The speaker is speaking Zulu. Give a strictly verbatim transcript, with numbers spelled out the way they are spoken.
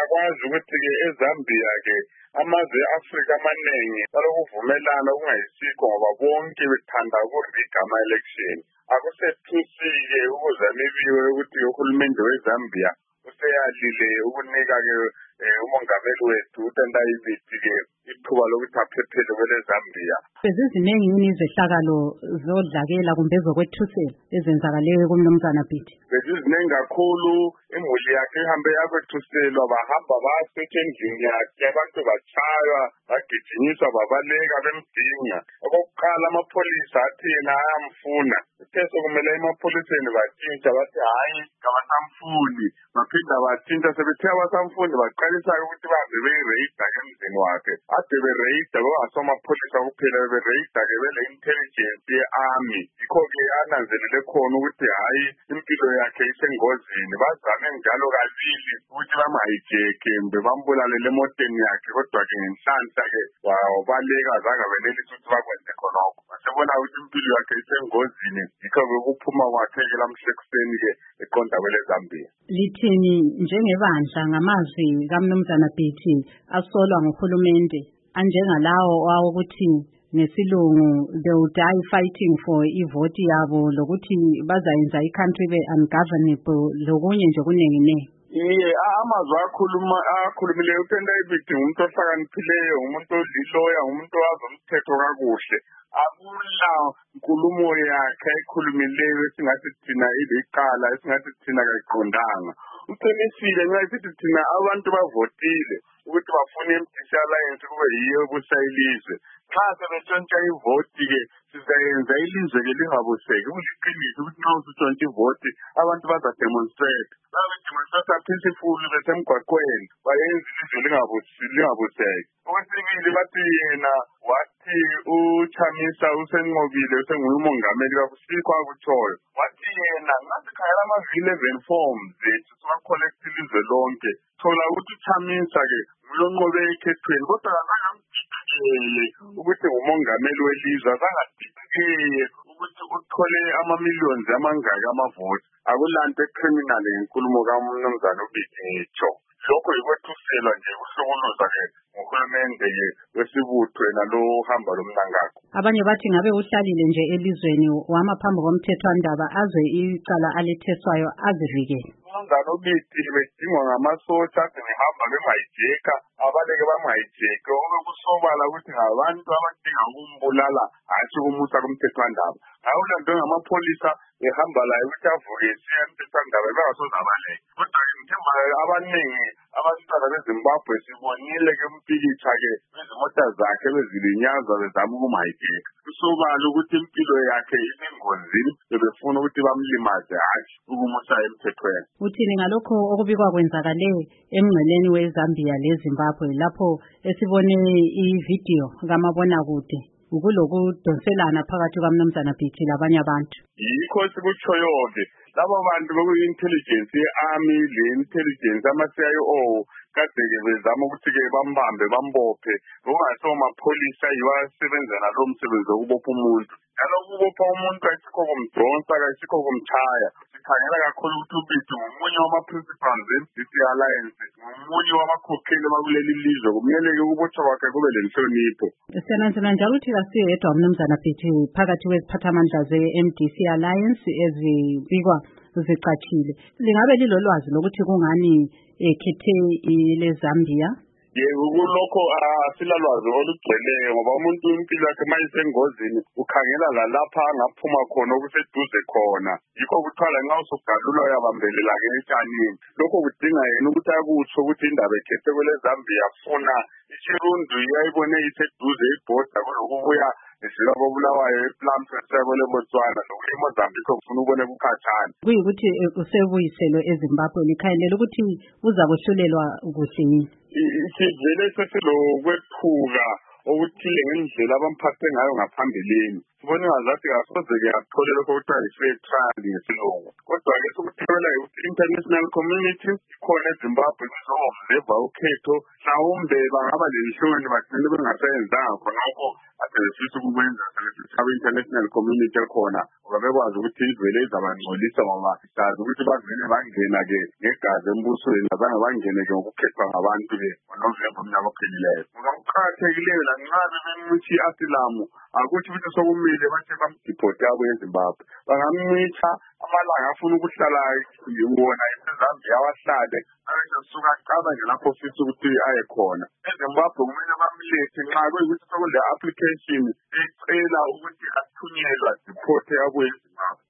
Uyakwazi ukuthi-ke eZambia-ke amazwe e-Afrika amaningi balokuvumelana kungayisikho ngoba bonke bethanda ukuriga ama-election. Akusethusi-ke ukuzanibiwe ukuthi uhulumende weZambia useyalile ukunika-ke umongameli wethu uTendai Biti-ke ithuba lokuthi aphephele kwele Zambia. Beziziningi yini izehlakalo zodlakela kumbe ezokwethusela ezenzakaleyo kuMnumzana Biti? Beziziningi kakhulu. Imuli yakhe ihambe yakwethuselwa, bahamba basethi endlini yakhe, abantu batshaywa, bagijinyiswa, babaleka bemdinga. Okokuqala amapholisa athi yena ayamfuna. Uthe sokumele emapholiseni batshintsha bathi hayi kabasamfuni. Baphinda batshintsha sebethe abasamfuni baqalisa ukuthi baze beyireyida emzini wakhe. Ade bereyida bengasomapholisa kuphela, bereyida-ke bele intelligence ye-army. Yikho-ke ananzelele khona ukuthi hayi impilo yakhe isengozini. Bazame njalo kabili ukuthi bamhayijekhe mbe bambulalele emoteni yakhe, kodwa-ke ngenhlanhla-ke wabaleka azange benelise ukuthi bakwenze khonokho. Basebona ukuthi impilo yakhe isengozini, yikho-ke ukuphuma kwakhe-ke lamhla ekuseni-ke eqonda kwele Zambia. Lithini njengebandla ngamazwi kaMnumzana Biti asolwa nguhulumende anjengalawo awokuthi nesilungu they will die fighting for ivoti yabo lokuthi bazayenza i-country be ungovernable lokunye nje kuningi-ningi? Iye, amazwi akhuluma akhulumileyo uTendai Biti ngumuntu ohlakaniphileyo, ngumuntu oliloya, ngumuntu owazi umthetho kakuhle. Akula nkulumo yakhe ayikhulumileyo esingathi thina iliqala, esingathi thina kayiqondanga. Uqinisile nxa sithi thina abantu bavotile ukuthi bafune i-M D C Alliance kube yiyo ebusayilizwe. Xa sebetshontsha ivoti-ke sizayenza ilizwe-ke lingabuseki. Kuliqiniso ukuthi nxa usutshontsha ivoti abantu bazademonstrate. Bazademonstrate peacefully besemgwaqweni bayenza ilizwe lingabuseki. Okwesibili bathi yena wathi uChamisa usenqobile usenguye umongameli kakusikho akutshoyo. Wathi yena ngasikhangela ama-eleven forms zethu siwa-collect ilizwe lonke. Thola ukuthi uChamisa-ke nguye onqobe ekhethweni, kodwa kazange ukuthi ngumongameli welizwe, azangadidikeye ukuthi uthole ama-millions amangaki amavoti. Akulanto ecriminal ngenkulumo kaMnumzana uBiti ngitsho. Lokho yikwethuselwa nje kuhlukuluzwa-ke nguhulumende-ke wesibutho yena lo hamba lomnangako. Abanye bathi ngabe uhlalile nje elizweni wama phambi komthethwandaba azwe icala aletheswayo azivikele. UMnumzana uBiti bedingwa ngamasotsha ade behamba bemhayijeka, abaleke bamhayijeke. Obekusobala ukuthi ngabantu abadinga ukumbulala hatshi ukumusa kumthethwandaba. Awulanto ngamapholisa behamba layo ukuthi avuke esiya emthethwandaba bengasoze abaleke. Kodwa-ke ngithemba abaningi abantwana beZimbabwe sibonile-ke umpikitsha-ke bezimota zakhe bezilinyazwa bezama ukumhayijeka. Kusobala ukuthi impilo yakhe isengozini, bebefuna ukuthi bamlimaze hatshi ukumusa emthethweni. Uthini ngalokho okubikwa kwenzakale emngceleni weZambia leZimbabwe lapho esibone ividiyo kamabonakude ukulokudonselana phakathi kwaMnumzana Biti labanye abantu? Yikho sikutshoyo-ke labo bantu beku-intelligence ye-army le-intelligence ama-C I O kade-ke bezama ukuthi-ke bambambe bambophe ngokungasomapholisa yiwo asebenzela lo msebenzi wokubopha umuntu. Njalo ukubopha umuntu ayisikho kumdonsa, ayisikho kumtshaya. Sikhangela kakhulu ukuthi uBiti ngomunye wama-principals e-M D C Alliance, ngomunye wamakhokheli bakuleli lizwe. Kumele-ke ukubotshwa kwakhe kube lenhlonipho. Siyananzela njalo ukuthi kasiyo yedwa uMnumzana Biti phakathi kweziphathamandla ze-M D C Alliance ezibikwa zicatshile. Lingabe lilolwazi lokuthi kungani ekhethe ile Zambia? Yebo, kulokho asilalwazi olugcweleyo ngoba umuntu impilo yakhe mayisengozini ukhangela lalapha angaphuma khona okuseduze khona. Yikho kuthiwa nxa usugalula uyabambelela-ke etshanini. Lokho kudinga yena ukuthi akutsho ukuthi indaba ekhethe kwele Zambia funa iChirundu iyayibone iseduze ibhoda kulokubuya isila kobulawayo ePlums esekwele Botswana nokuya eMozambique kufuna ubone kukhatshana. Kuyikuthi usebuyiselwe eZimbabwe likhayelela ukuthi uzakuhlulelwa kuhle yini? Sivele sesilokwethuka okuthile ngendlela abamphathe ngayo ngaphambilini. Sibone ngazathi kasoze-ke athole lokho kuthiwa yi-fair trial ngesilungu. Kodwa-ke sokuthola ukuthi international community ikhona eZimbabwe kuzo-observa ukhetho. Mhlawumbe bangaba lenhloni bagcine bengasayenzanga khonokho asebefisa ukukwenza abe-international community ekhona ngoba bekwazi ukuthi izwe lezabangcolisa ngoba sazi ukuthi bavele bangena-ke negazi embusweni azange bangene-ke ngokukhethwa ngabantu-ke ngoNovemba umnyaka ophelileyo. Ngoba kuqakathekileyo lancabe bemnci i-asilamu akuthi ukuthi sokumile bathi bamdiphote abuye eZimbabwe. Bangamnitha amalanga afuna ukuhlala wona eZambia awahlale abesesuka aqala nje lapho ofisa ukuthi aye khona. eZimbabwe kumele bamlethe nxa kuyikuthi sokule application ecela ukuthi athunyelwa diphote abuye eZimbabwe.